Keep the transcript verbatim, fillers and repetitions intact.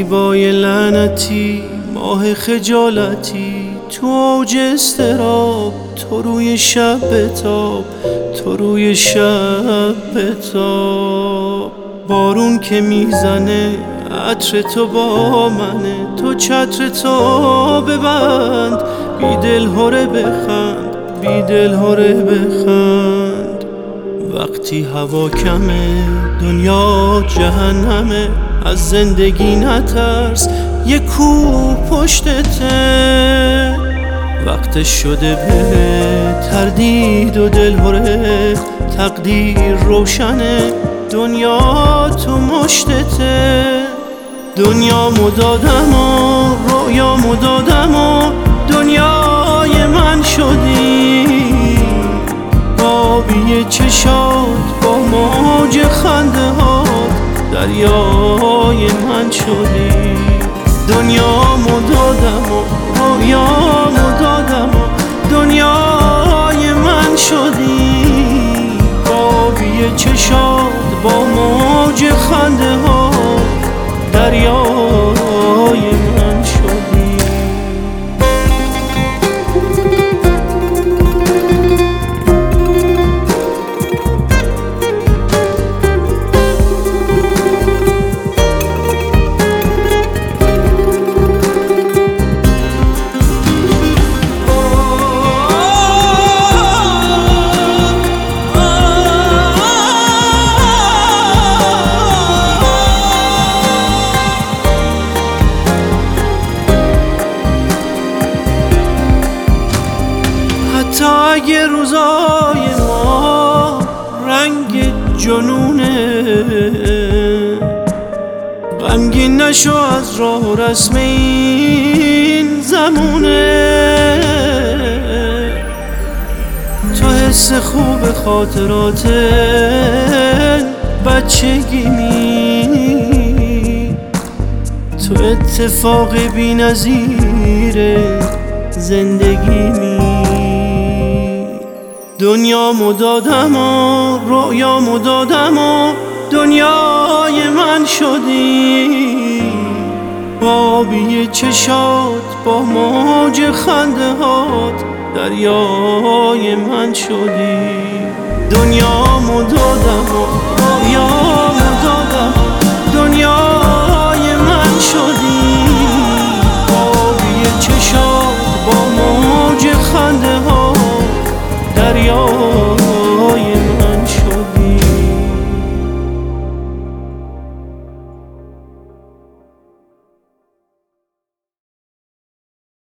زیبای لعنتی، ماه خجالتی، تو اوج اضطراب، تو روی شب بتاب، تو روی شب بتاب. بارون که میزنه عطر تو با منه، تو چتر تو ببند، بی دل هره بخند، بی دل هره بخند. وقتی هوا کمه دنیا جهنمه، از زندگی نترس یه کوه پشتته. وقتش شده به تردید و دل هره، تقدیر روشنه دنیا تو مشتته. دنیا مدادم و رویا مدادم و دنیای من شدی، آبی چشات با موج خنده هات دریای من شدی. دنیا مدادم و رویا مدادم و دنیای من شدی، آبی چشات با موج خنده هات دریای من شدی. تا اگه روزای ما رنگ جنونه، غمگین نشو از راه و رسم این زمونه. تو حس خوب خاطرات بچگی می، تو اتفاق بی نظیر زندگی می. دنیا مدادم و رویا مدادم و دنیای من شدی، آبی چشات با موج خنده هات دریای من شدی. دنیا مدادم و